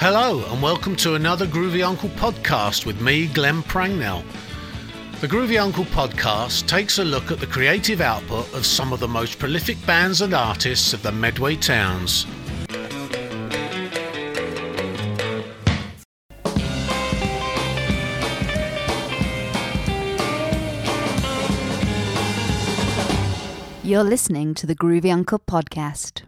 Hello and welcome to another Groovy Uncle podcast with me, Glenn Prangnell. The Groovy Uncle podcast takes a look at the creative output of some of the most prolific bands and artists of the Medway Towns. You're listening to the Groovy Uncle podcast.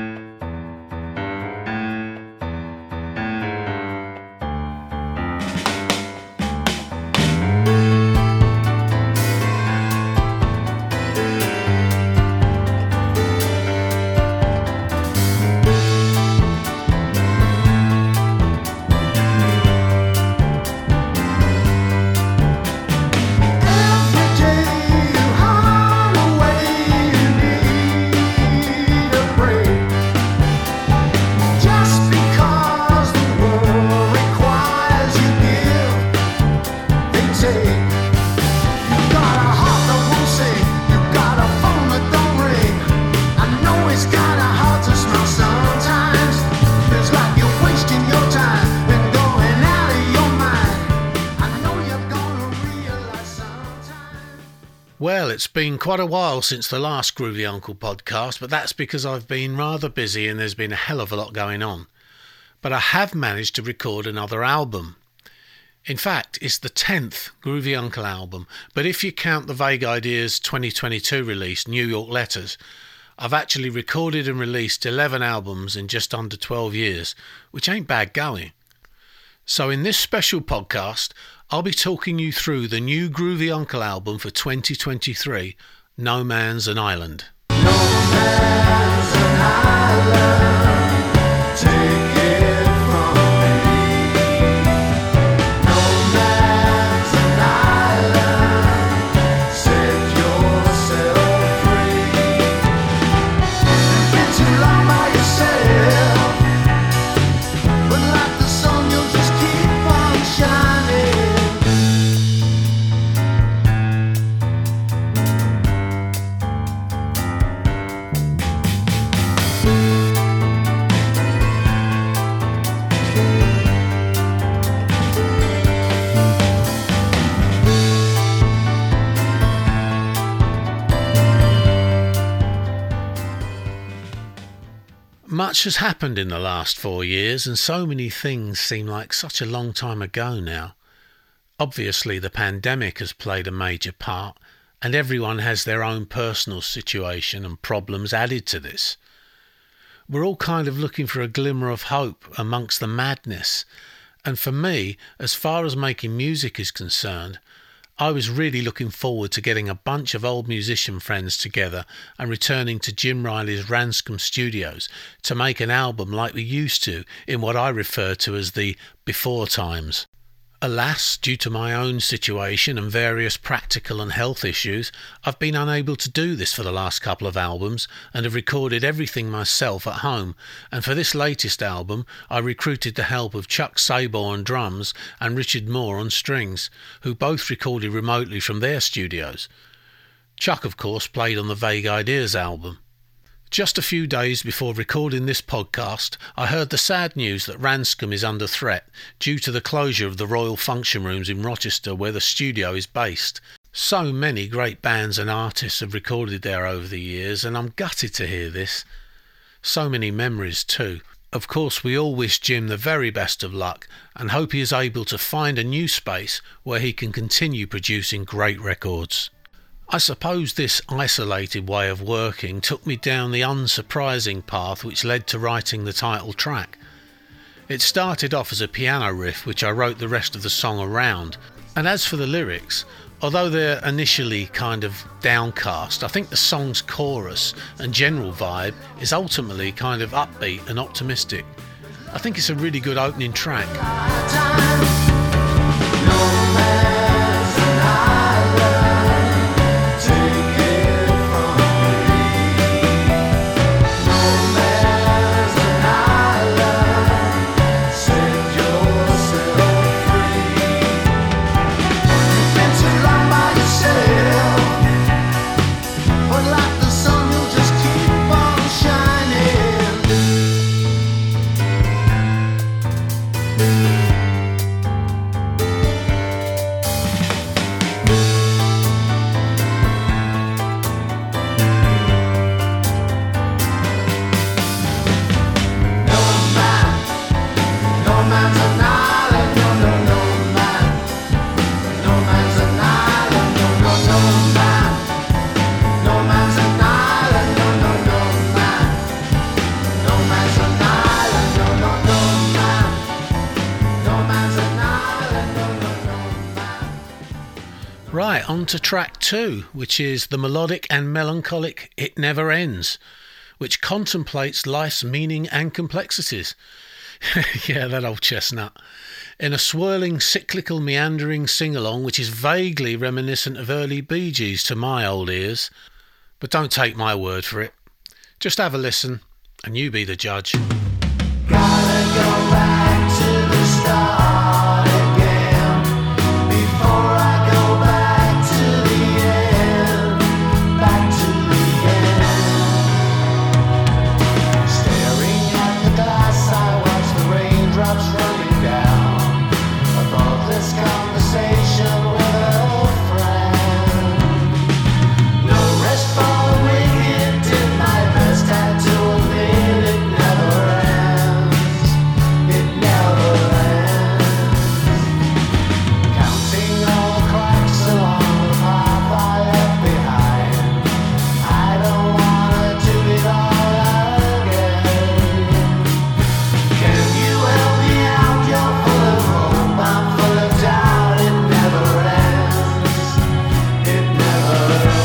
Well, it's been quite a while since the last Groovy Uncle podcast, but that's because I've been rather busy and there's been a hell of a lot going on. But I have managed to record another album. In fact, it's the 10th Groovy Uncle album, but if you count the Vague Ideas 2022 release, New York Letters, I've actually recorded and released 11 albums in just under 12 years, which ain't bad going. So in this special podcast, I'll be talking you through the new Groovy Uncle album for 2023, No Man's an Island. No man's an island, take it from me. No man's an island, set yourself free. You've been too long by yourself, but like the sun you'll just keep on shining. Much has happened in the last 4 years, and so many things seem like such a long time ago now. Obviously, the pandemic has played a major part, and everyone has their own personal situation and problems added to this. We're all kind of looking for a glimmer of hope amongst the madness, and for me, as far as making music is concerned, I was really looking forward to getting a bunch of old musician friends together and returning to Jim Riley's Ranscombe Studios to make an album like we used to in what I refer to as the before times. Alas, due to my own situation and various practical and health issues, I've been unable to do this for the last couple of albums and have recorded everything myself at home, and for this latest album I recruited the help of Chuck Sabor on drums and Richard Moore on strings, who both recorded remotely from their studios. Chuck, of course, played on the Vague Ideas album. Just a few days before recording this podcast, I heard the sad news that Ranscombe is under threat due to the closure of the Royal Function Rooms in Rochester, where the studio is based. So many great bands and artists have recorded there over the years, and I'm gutted to hear this. So many memories too. Of course, we all wish Jim the very best of luck and hope he is able to find a new space where he can continue producing great records. I suppose this isolated way of working took me down the unsurprising path which led to writing the title track. It started off as a piano riff which I wrote the rest of the song around, and as for the lyrics, although they're initially kind of downcast, I think the song's chorus and general vibe is ultimately kind of upbeat and optimistic. I think it's a really good opening track. on to track 2, which is the melodic and melancholic It Never Ends, which contemplates life's meaning and complexities. Yeah, that old chestnut. In a swirling, cyclical, meandering sing-along which is vaguely reminiscent of early Bee Gees to my old ears. But don't take my word for it. Just have a listen, and you be the judge. Gotta go back to the start again before I go back to the end, back to the end. Staring at the glass, I watch the raindrops running down above this conversation with a friend. No rest for the wicked, did my best, had to admit it never ends. It never ends. Counting all the cracks along the path I left behind. I don't wanna do it all again. Can you help me out? You're full of hope, I'm full of doubt. It never ends. It never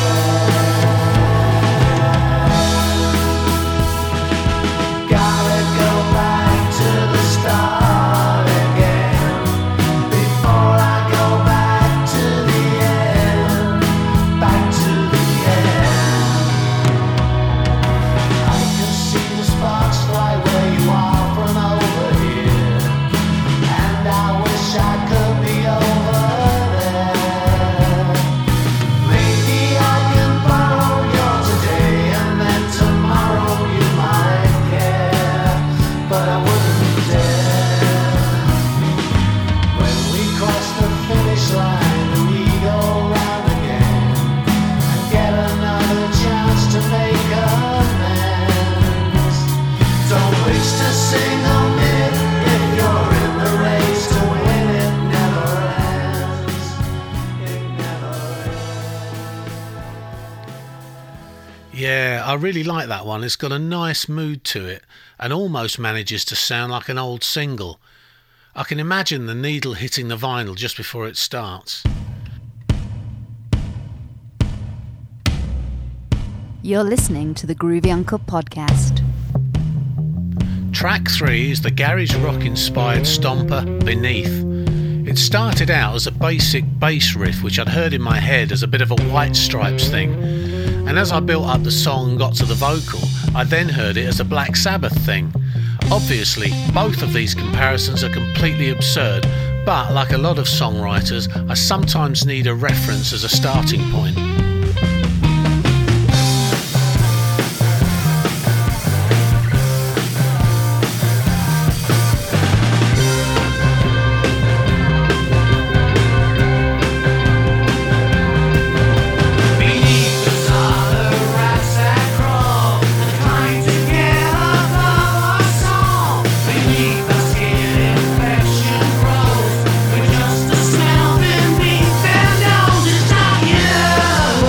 ends. Gotta go back to the start again before I go back to the end, back to the end. I can see the sparks fly where you are from over here, and I wish I could be over there. Maybe I can borrow your today, and then tomorrow you might care, but I wouldn't dare. When we cross the finish line, do we go round again and get another chance to make amends? Don't waste a single minute if you're in the race to win. It never ends. It never ends. Yeah, I really like that one. It's got a nice mood to it and almost manages to sound like an old single. I can imagine the needle hitting the vinyl just before it starts. You're listening to the Groovy Uncle podcast. Track 3 is the garage rock inspired stomper Beneath. It started out as a basic bass riff which I'd heard in my head as a bit of a White Stripes thing, and as I built up the song and got to the vocal, I then heard it as a Black Sabbath thing. Obviously, both of these comparisons are completely absurd, but like a lot of songwriters, I sometimes need a reference as a starting point. Beneath us are the rats that crawl and climb to get above our song. Beneath our skin, infection grows. We're just a smell beneath their noses. Not you.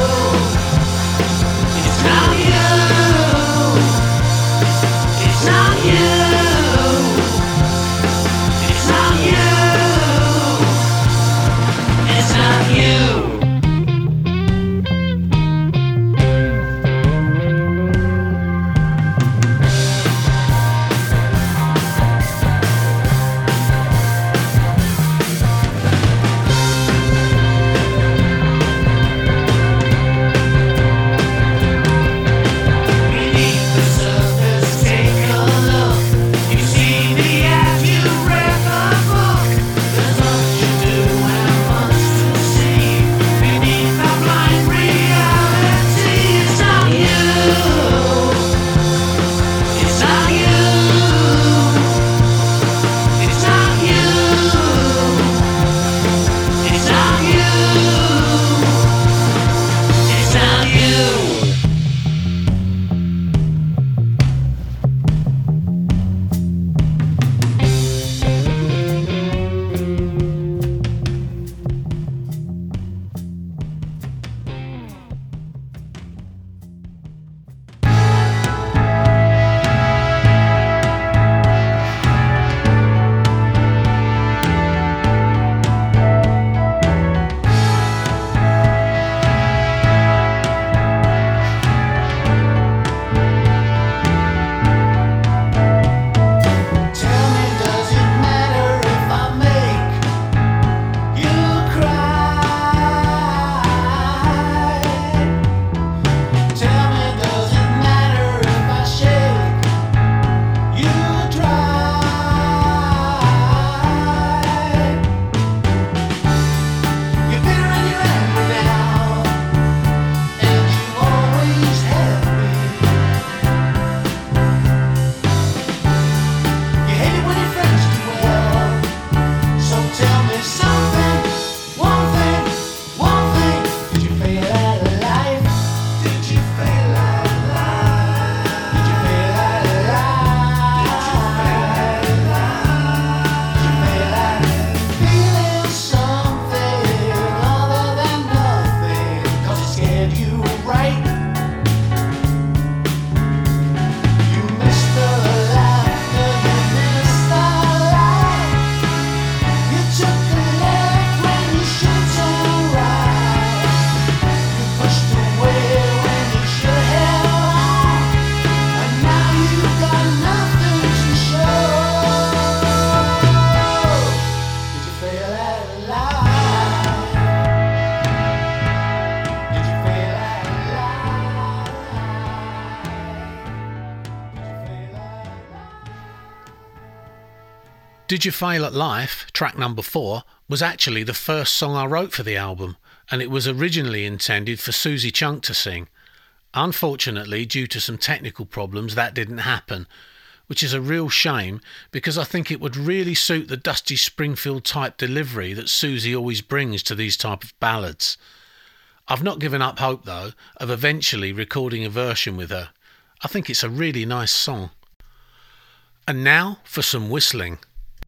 Did You Fail at Life, track number 4, was actually the first song I wrote for the album, and it was originally intended for Susie Chunk to sing. Unfortunately, due to some technical problems, that didn't happen, which is a real shame because I think it would really suit the Dusty Springfield type delivery that Susie always brings to these type of ballads. I've not given up hope, though, of eventually recording a version with her. I think it's a really nice song. And now for some whistling.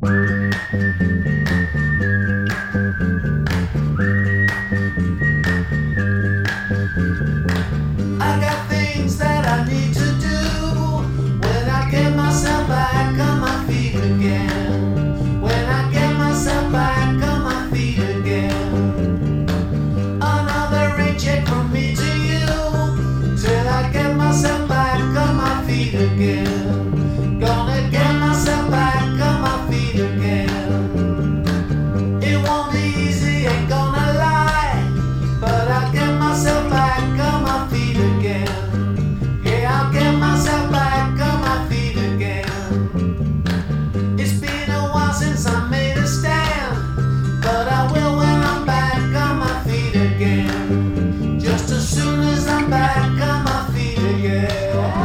I got things that I need to do when I get myself back on my feet again. When I get myself back on my feet again. Another paycheck from me to you till I get myself back on my feet again. Gonna get myself back on my feet again. It won't be easy, ain't gonna lie, but I'll get myself back on my feet again. Yeah, I'll get myself back on my feet again. It's been a while since I made a stand, but I will when I'm back on my feet again. Just as soon as I'm back on my feet again.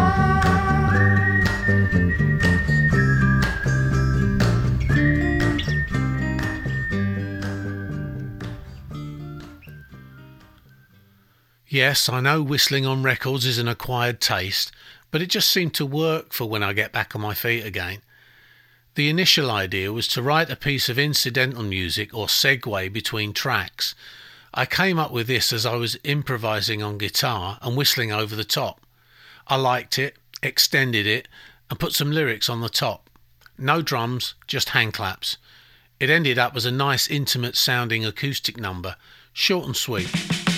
Yes, I know whistling on records is an acquired taste, but it just seemed to work for when I get back on my feet again. The initial idea was to write a piece of incidental music or segue between tracks. I came up with this as I was improvising on guitar and whistling over the top. I liked it, extended it, and put some lyrics on the top. No drums, just hand claps. It ended up as a nice intimate sounding acoustic number, short and sweet.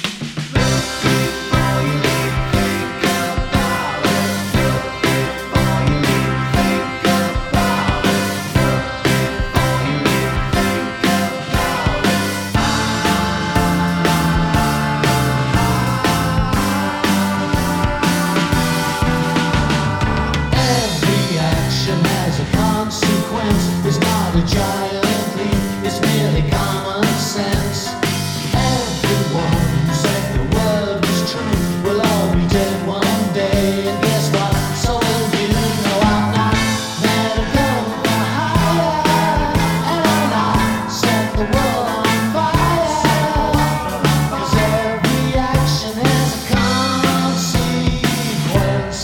It's not a giant leap, it's merely common sense. Everyone who said the word was true will all be dead one day. And guess what? So will you. No, I'm not mad at going higher, and I'm not set the world on fire. 'Cause every action has a consequence.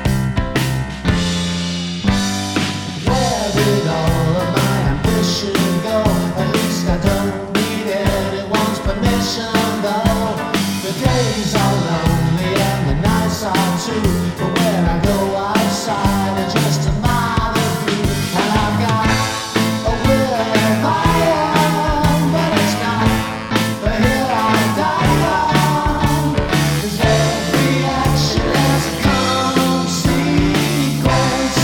Where did all of my ambition go? At least I don't need anyone's permission, though. The days are lonely and the nights are too. But when I go outside, I just admire the view. And I've got a will of my own, but it's not the hill I die on. 'Cause every action has a consequence.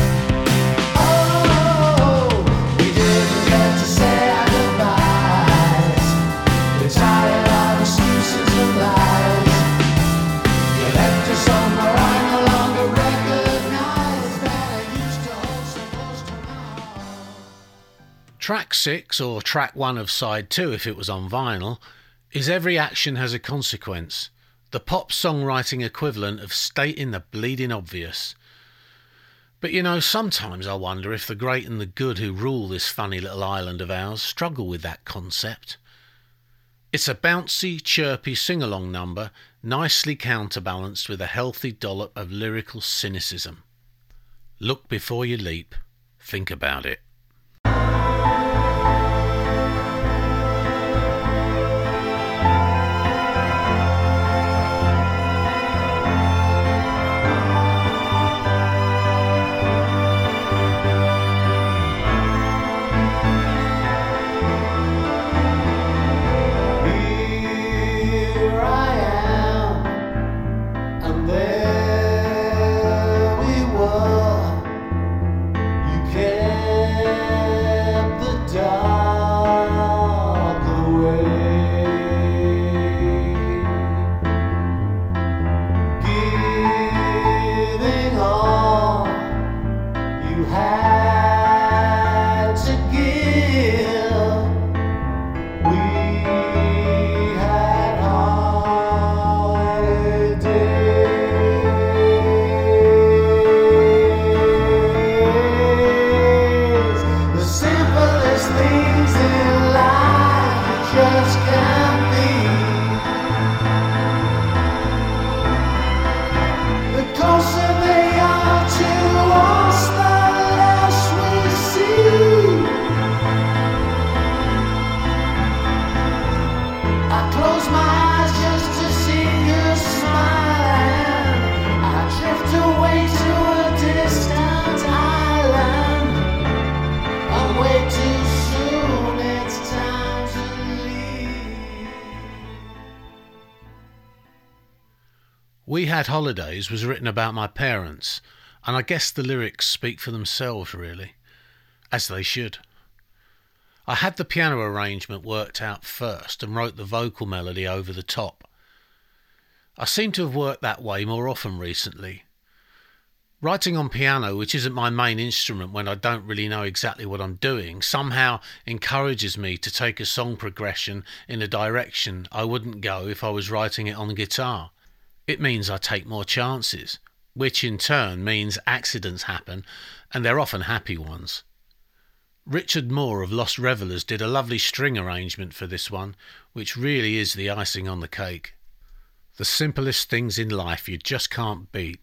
Oh, we didn't get to say our goodbyes. We're tired of excuses and lies. You left us on the line, no longer recognize that I used to hold so close to my heart. Track 6, or track 1 of side 2 if it was on vinyl, is Every Action Has a Consequence, the pop songwriting equivalent of stating the bleeding obvious. But you know, sometimes I wonder if the great and the good who rule this funny little island of ours struggle with that concept. It's a bouncy, chirpy sing-along number, nicely counterbalanced with a healthy dollop of lyrical cynicism. Look before you leap. Think about it. Here I am, and there we were. You came We Had Holidays was written about my parents, and I guess the lyrics speak for themselves, really, as they should. I had the piano arrangement worked out first and wrote the vocal melody over the top. I seem to have worked that way more often recently. Writing on piano, which isn't my main instrument when I don't really know exactly what I'm doing, somehow encourages me to take a song progression in a direction I wouldn't go if I was writing it on guitar. It means I take more chances, which in turn means accidents happen, and they're often happy ones. Richard Moore of Lost Revellers did a lovely string arrangement for this one, which really is the icing on the cake. The simplest things in life you just can't beat.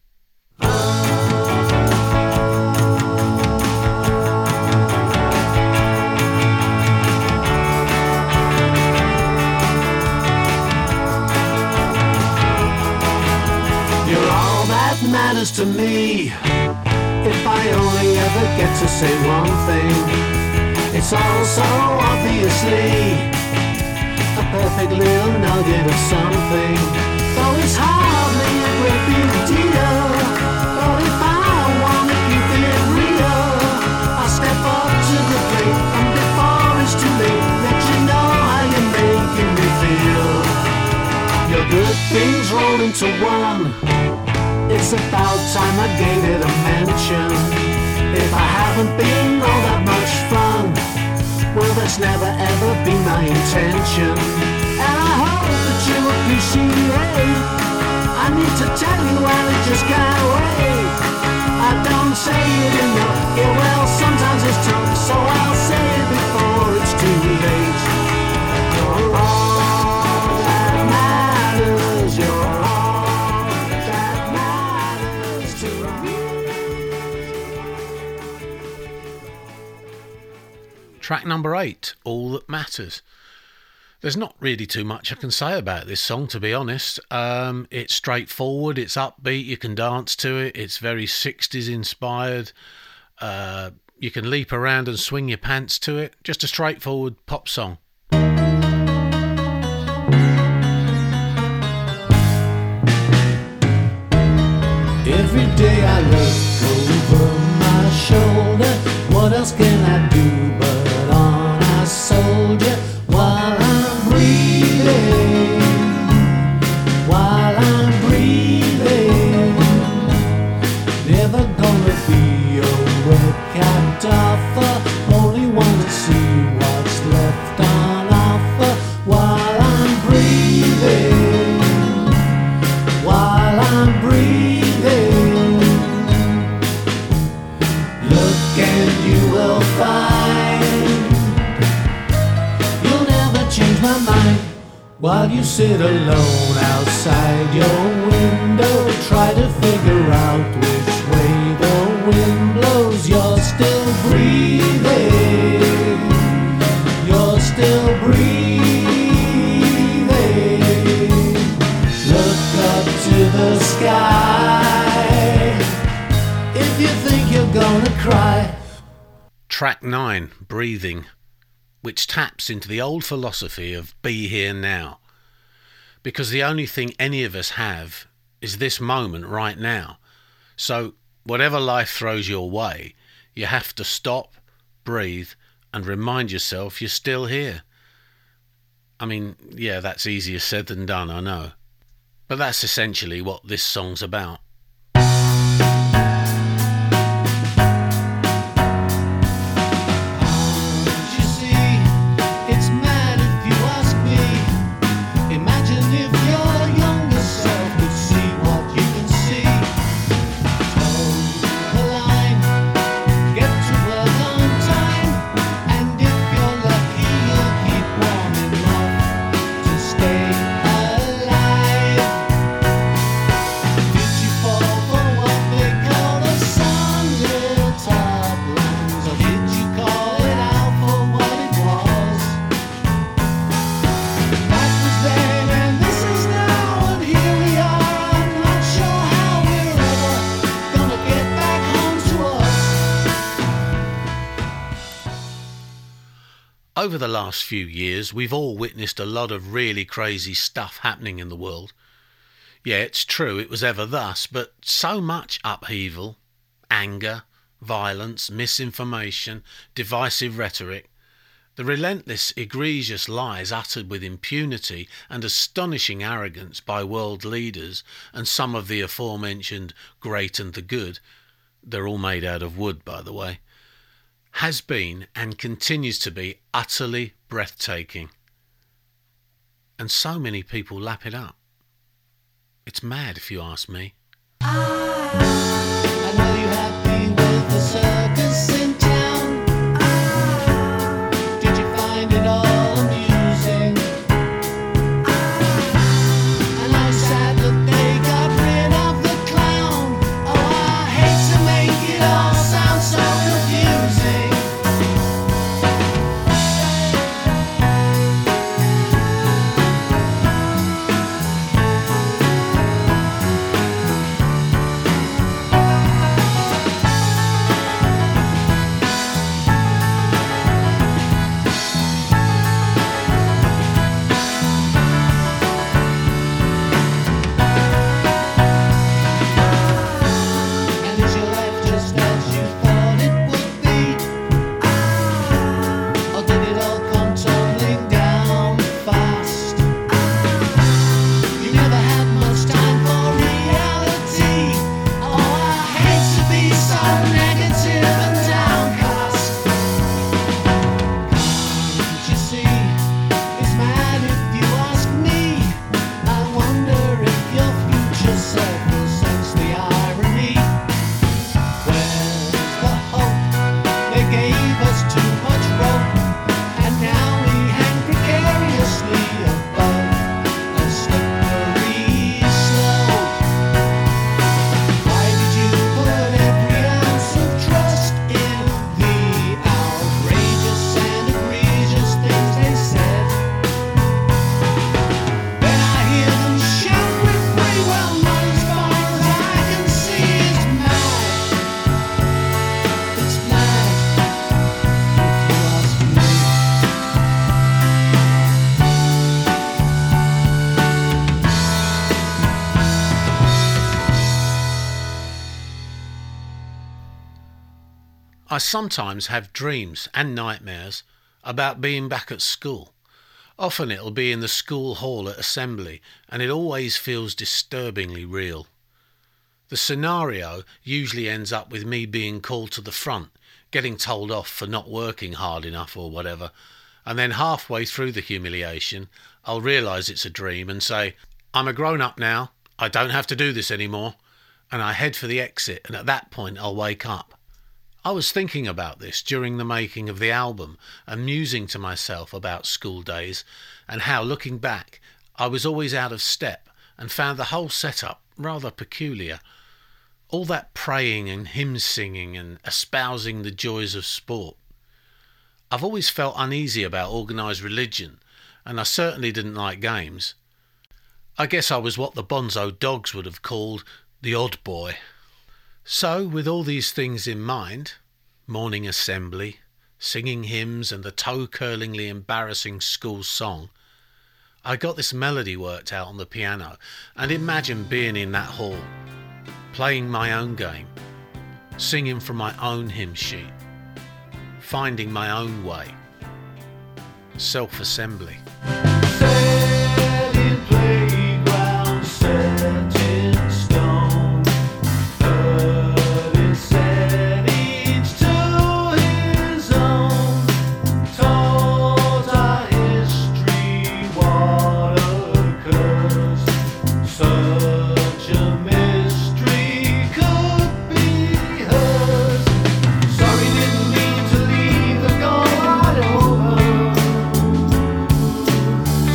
Matters to me. If I only ever get to say one thing, it's all so obviously a perfect little nugget of something. Though it's hardly a great big deal, but if I want to keep it real, I'll step up to the plate, and before it's too late, let you know how you're making me feel. Your good things roll into one. It's about time I gave it a mention. If I haven't been all that much fun, well, that's never ever been my intention. And I hope that you appreciate. I need to tell you, well, it just can't wait. I don't say it enough, yeah, well, sometimes it's tough, so I'll say it before it's too late. You're all that matters, you're all. Track number 8, All That Matters. There's not really too much I can say about this song, to be honest. It's straightforward, it's upbeat, you can dance to it, it's very 60s inspired. You can leap around and swing your pants to it. Just a straightforward pop song. Every day I look over my shoulder. What else can I do but on a soldier while I'm breathing? While I'm breathing, never gonna be a wet cat offer. Only want to see what's left on offer while I'm breathing. While I'm breathing. Look and you will find you'll never change my mind. While you sit alone outside your window, try to figure out which way the wind blows. You're still breathing. You're still breathing. Look up to the sky if you think you're gonna cry. Track 9, Breathing, which taps into the old philosophy of be here now. Because the only thing any of us have is this moment right now. So whatever life throws your way, you have to stop, breathe, and remind yourself you're still here. I mean, yeah, that's easier said than done, I know. But that's essentially what this song's about. Over the last few years, we've all witnessed a lot of really crazy stuff happening in the world. Yeah, it's true, it was ever thus, but so much upheaval, anger, violence, misinformation, divisive rhetoric, the relentless, egregious lies uttered with impunity and astonishing arrogance by world leaders and some of the aforementioned great and the good, they're all made out of wood, by the way, has been and continues to be utterly breathtaking. And so many people lap it up. It's mad, if you ask me. I know you're happy with the circus in town. Did you find it all amusing? And I'm sad that they got rid of the clown. Oh, I hate to make it all sound so confusing. And is your life just as you thought it would be? Or did it all come tumbling down fast? You never had much time for reality. Oh, I hate to be so negative and downcast. Can't you see? It's mad if you ask me. I wonder if your future self will sense the irony. Where's the hope? They gave us too much rope, and now we hang precariously above a slippery slope. Why did you put every ounce of trust in the outrageous and egregious things they said? Then I hear them shout with free will, not as far as I can see. It's mad. It's mad, if you ask me. I sometimes have dreams and nightmares about being back at school. Often it'll be in the school hall at assembly, and it always feels disturbingly real. The scenario usually ends up with me being called to the front, getting told off for not working hard enough or whatever, and then halfway through the humiliation, I'll realise it's a dream and say, I'm a grown-up now, I don't have to do this anymore, and I head for the exit, and at that point I'll wake up. I was thinking about this during the making of the album and musing to myself about school days and how, looking back, I was always out of step and found the whole setup rather peculiar. All that praying and hymn singing and espousing the joys of sport. I've always felt uneasy about organised religion, and I certainly didn't like games. I guess I was what the Bonzo Dogs would have called the odd boy. So, with all these things in mind, morning assembly, singing hymns and the toe-curlingly embarrassing school song, I got this melody worked out on the piano and imagined being in that hall, playing my own game, singing from my own hymn sheet, finding my own way. Self-assembly. Set in playground, set in stone. Early settings to his own. Taught our history what occurs. Such a mystery could be hers. Sorry, didn't mean to leave the guard over.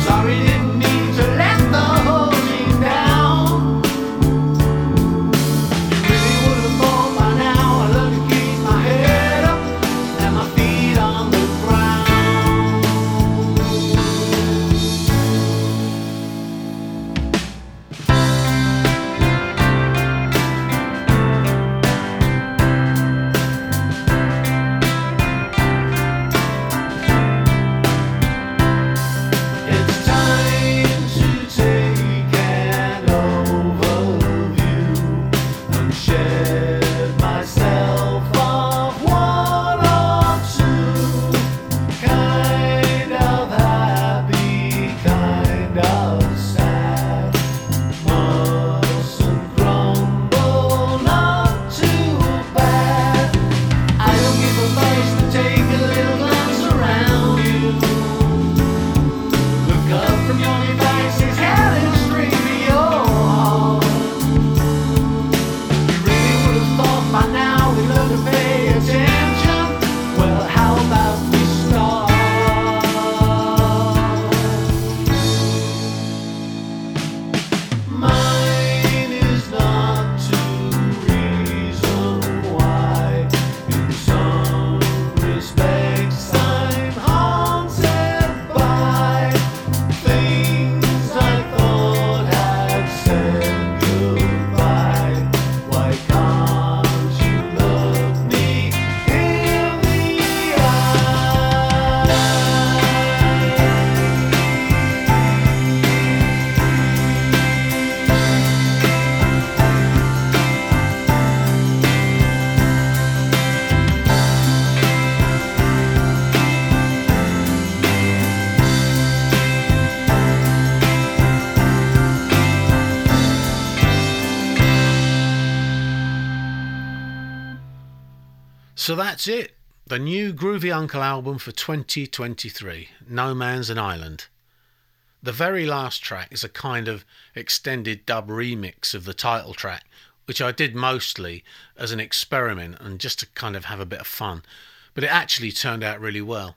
So that's it. The new Groovy Uncle album for 2023, No Man's an Island. The very last track is a kind of extended dub remix of the title track, which I did mostly as an experiment and just to kind of have a bit of fun. But it actually turned out really well.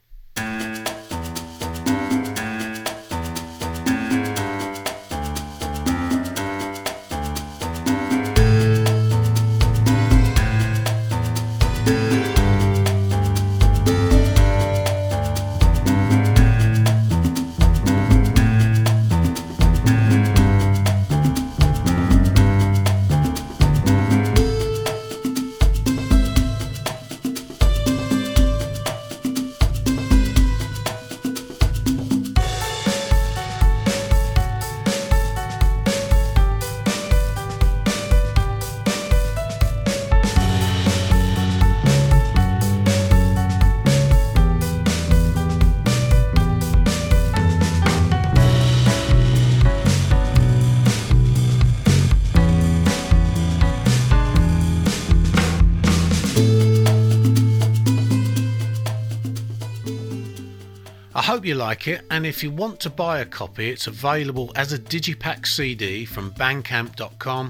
I hope you like it, and if you want to buy a copy, it's available as a digipack CD from bandcamp.com,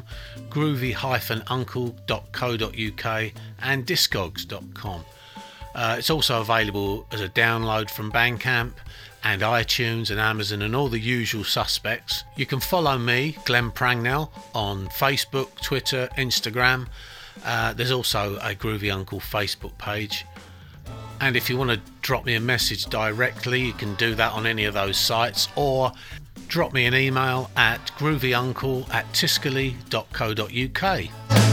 groovy-uncle.co.uk and discogs.com. It's also available as a download from Bandcamp and iTunes and Amazon and all the usual suspects. You can follow me, Glenn Prangnell, on Facebook, Twitter, Instagram. There's also a Groovy Uncle Facebook page. And if you want to drop me a message directly, you can do that on any of those sites, or drop me an email at groovyuncle@tiscali.co.uk.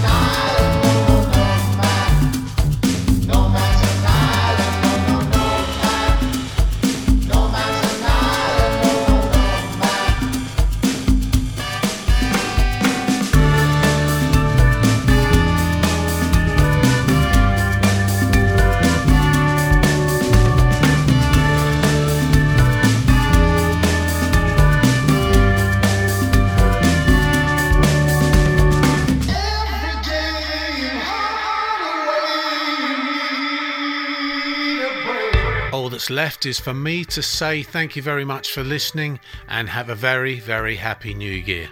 All that's left is for me to say thank you very much for listening and have a very, very happy New Year.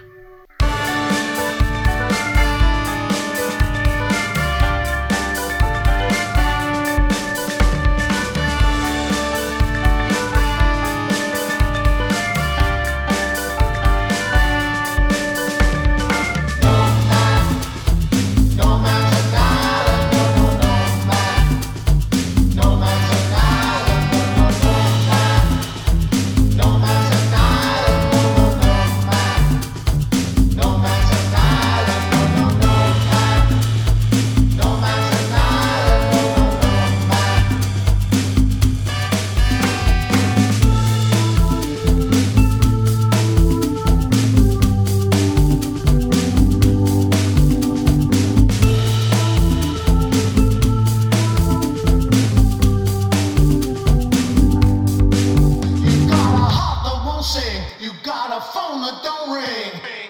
You got a phone that don't ring.